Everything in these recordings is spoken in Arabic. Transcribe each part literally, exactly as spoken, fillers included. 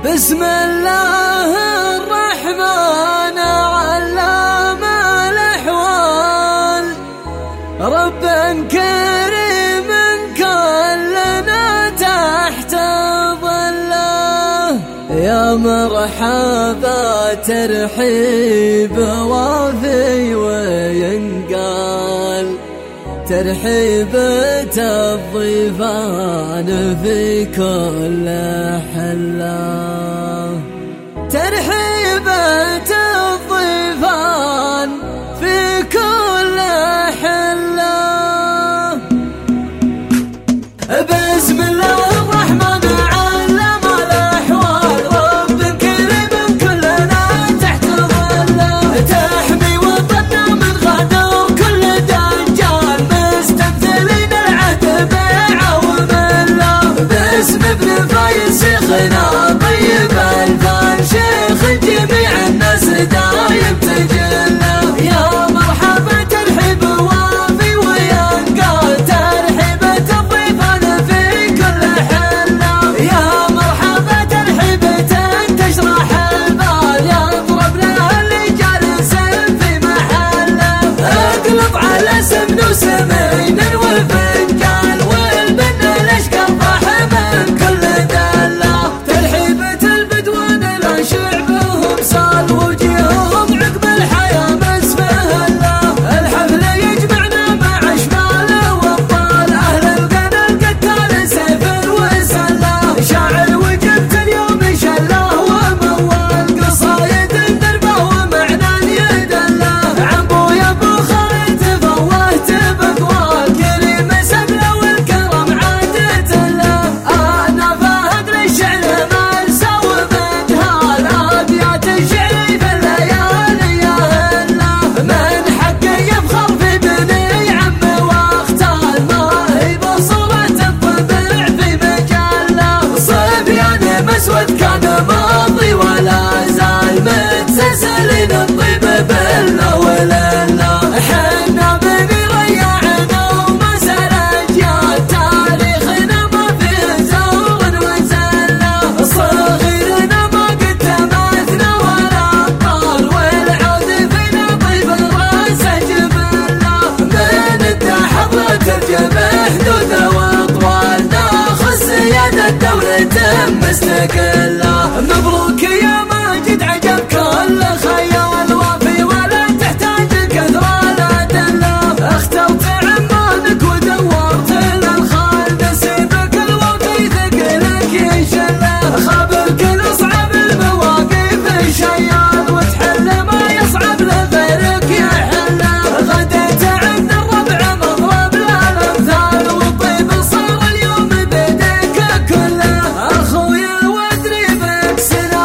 بسم الله الرحمن علام الأحوال، رب كريم كلنا تحت ظله. يا مرحبا ترحيب وافي وينقال، ترحيبة الضيفان في كل حلة، ترحيبة الضيفان في كل حلة. بسم الله الرحمن علم الأحوال، رب كريم كلنا تحت ظله. تحمي وطننا من غدر كل دجال، مستمثلين العهد بعون الله. باسم ابن فايز شيخنا طيب الفان، شيخ جميع الناس دايم تجله. يا مرحبا ترحيب وافي وينقال، ترحيبة الضيفان في كل حلة. يا مرحبا ترحيبة تشرح البال، يضرب لها اللي جالس في محله. اقلب على سمن وسمين والفنجان، والبن الاشقر ضحى من كل دله. ترحيبة البدوان لا شعبهم صال، وجيههم عقب الحياة مسفهله. الحفل يجمعنا مع اشبال وابطال، اهل القنا القتال سيف وسله. شاعر وجبت اليوم شله وموال، قصايد دربه ومعنى يدله. عبو يا ابو خالد تفوهت بقوال، كريم سبله والكرم عادت له. انا فهد للشعر مرسى ومنهال، ابيات الشعر في الليالي يهله. من حقه يفخر في بني عمه واختال، ما هي بصورة الطبع في مجله. صبيان مسود كان ماضي ولا زال، متسلسلين الطيب بالله ولله. حنا بني ريعنا ومسال اجيال، تاريخنا ما فيه زور وزله. صغيرنا ما قد تماثنا ولا ابطال، والعود فينا طيب الراس جبله. من انت حضرة الجبه حدوده واطوال، ناخذ سيادة دولة مستقلة. مبروك يا ماجد عجب كل خيال، وافي ولا تحتاج كثر الأدلة. اخترت عمانك ودورت للخال، نسيبك الوفي ثقلك يشله. خبر كل اصعب المواقف شيال، وتحل ما يصعب لغيرك يحله. غديت عند الربع مضرب للامثال، والطيب صار اليوم بيدك كله. اخويا وادري بك سنة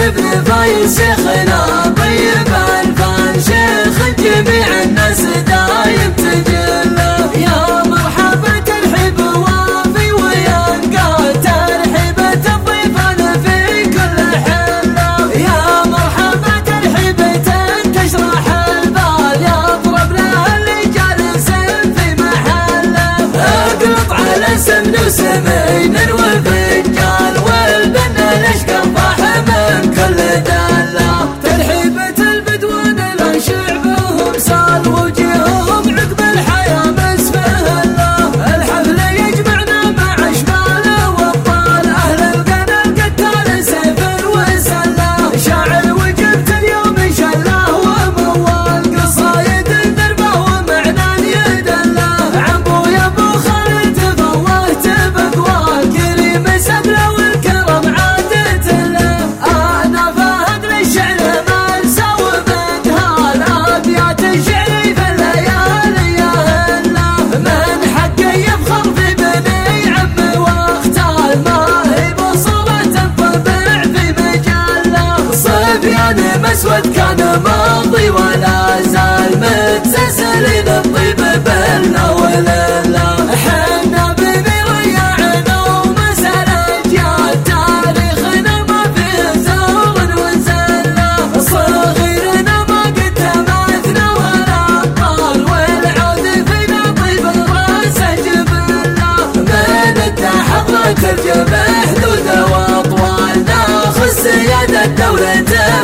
ابن فايز شيخنا طيب الفان شيخ جميع الناس دايم تجله. يا مرحبا ترحيب وافي وينقاد ترحيبة الضيفان في كل حلة. يا مرحبا ترحيبة تشرح البال يضرب له اللي جالس في محله. اقلط على سمن وسمين وفنجان والبن الاشقى طاح من كل دله. ترحيبة البدوان الانشع بهم سال وجيههم عقب الحياة مسفهله. الحفل يجمعنا مع اشبال وابطال اهل القنا القتال سيف وسله. شاعر وجبت اليوم شله وموال قصايد دربه ومعنان يدله. عمو يا ابو خالد فوهت بقوال كريم سبله والكرم عادت له. انا فهد للشعر ما نسوي بدهال ابيات الشعر في الليالي يهله. من حقه يفخر في بني عمه واختال ما هي بصورة الطبع في مجله. صبيان مسود كان ماضي ولا زال متسلسل للطيب بالنا ولله. حنا بمريعنا ومسال اجيال تاريخنا ما فيه زور وزله. صغيرنا ما قد تماثنا ولا طال والعود فينا طيب الراس جبله. من التحضرة الجبه حدود واطوال ناخذ سيادة دولة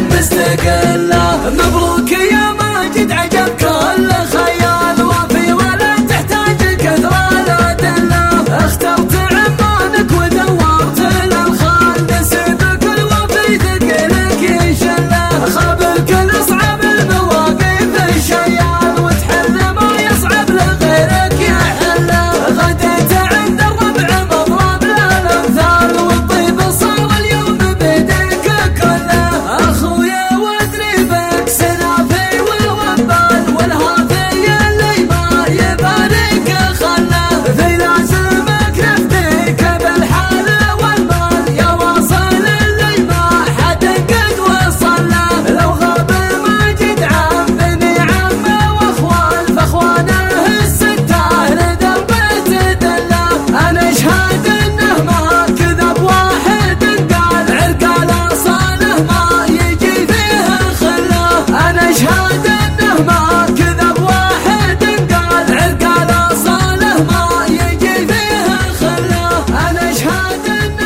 مستقلة. مبروك يا ماجد عجب كل خيال وفي ولا تحتاج كثرة الأدلة. اخترت عمانك ودورت للخال نسيبك الوفي ثقلك يشله. خابرك الاصعب المواقف الشيال وتحل ما يصعب لغيرك يحله. غديت عند الربع مضرب للامثال والطيب صار اليوم بيدك كله. اخويا وادري بك سنافي والوبال والهافي اللي ما يبارك خله. في لازمك نفديك بالحال والمال يا واصل اللي ما حد قد وصل له. لو غاب ماجد عم بني عمه واخوان فاخوانه السته لدربه تدله. انا اشهد انه ما كذب واحد قال عرقال صاله ما يجي فيه خله. انا اشهد انه ما كذب واحد قال عرقال صاله ما يجي فيه خله. انا اشهد انه